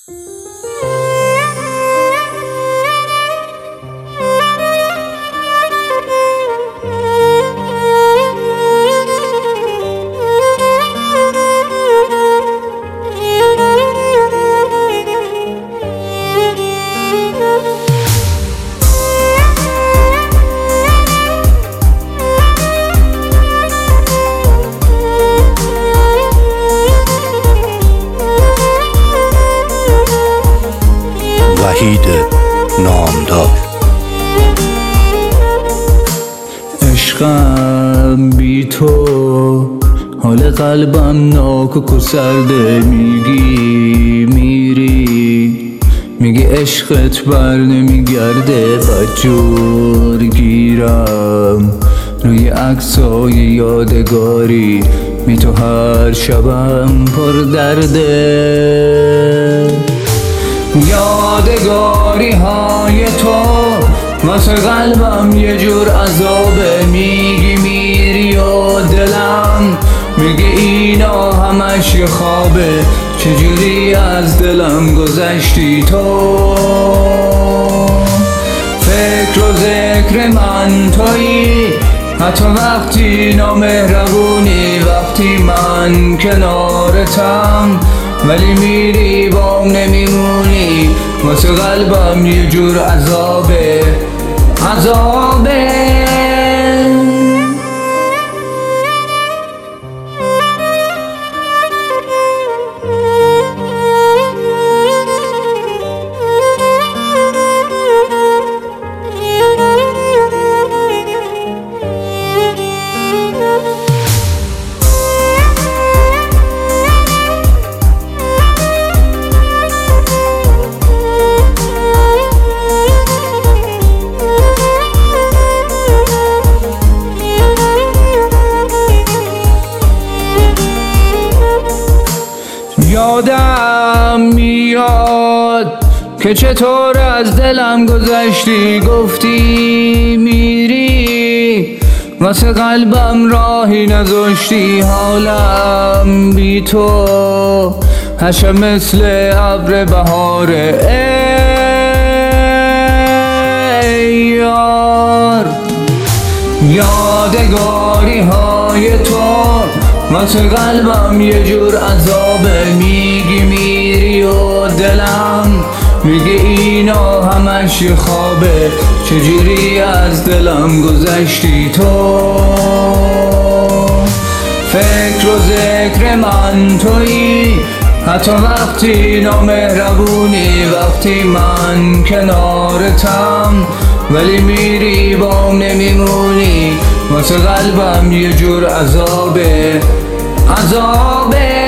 وحید نامدار. عشقم بی تو حال قلبم ناکک و سرده، میگی میری، میگی عشقت بر نمیگرده. بدجور گیرم روی عکسای یادگاری، بی تو هر شبم پر درده. یادگاری های تو واسه قلبم یه جور عذابه. میگی میری و دلم میگه اینا همش یه خوابه. چجوری از دلم گذشتی تو؟ فکر و ذکر من تویی، حتی وقتی نامهربونی، وقتی من کنارتم ولی میری بام نمیمونی. واسه قلبم یه جور عذابه، عذابه. یادم میاد که چطور از دلم گذشتی، گفتی میری، واسه قلبم راهی نذاشتی. حالم بی تو هشه مثل ابر بهاره. ای یار، یادگاری های تو واسه قلبم یه جور عذابه. میگی میری و دلم میگه اینا همش یه خوابه. چجوری از دلم گذشتی تو؟ فکر و ذکر من تویی، حتی وقتی نامهربونی، وقتی من کنارتم ولی میری بام نمیمونی. واسه قلبم یه جور عذابه، عذابه.